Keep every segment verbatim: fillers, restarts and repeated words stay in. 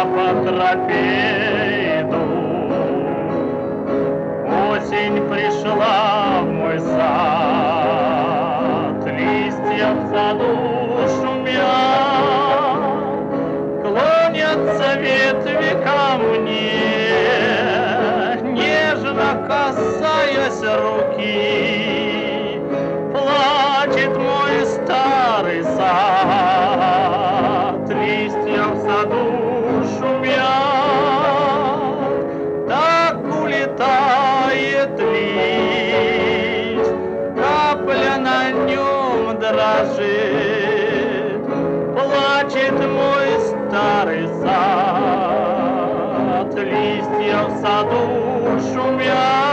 я по тропе иду. Осень пришла в мой сад, листья в саду шумят, клонятся ветви ко мне, нежно касаясь руки. Плачет мой старый сад, листья в саду шумят, так улетает лист, капля на нем дрожит. Плачет мой старый сад, листья в саду шумят.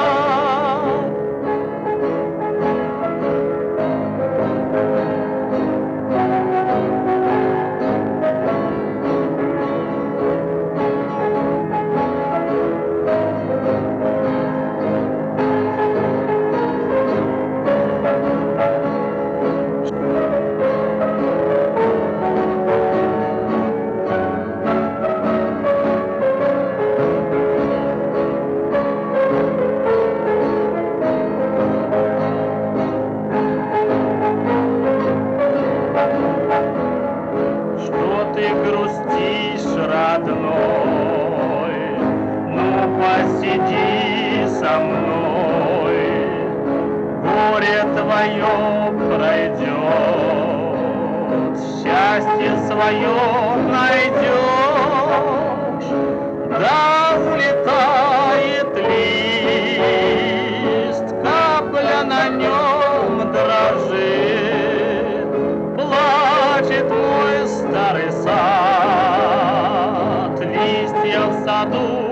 Ты грустишь, родной, ну посиди со мной, горе твое пройдет, счастье свое найдешь. Да улетает лист, капля на нем дрожит. Плачет мой старый сад, листья в саду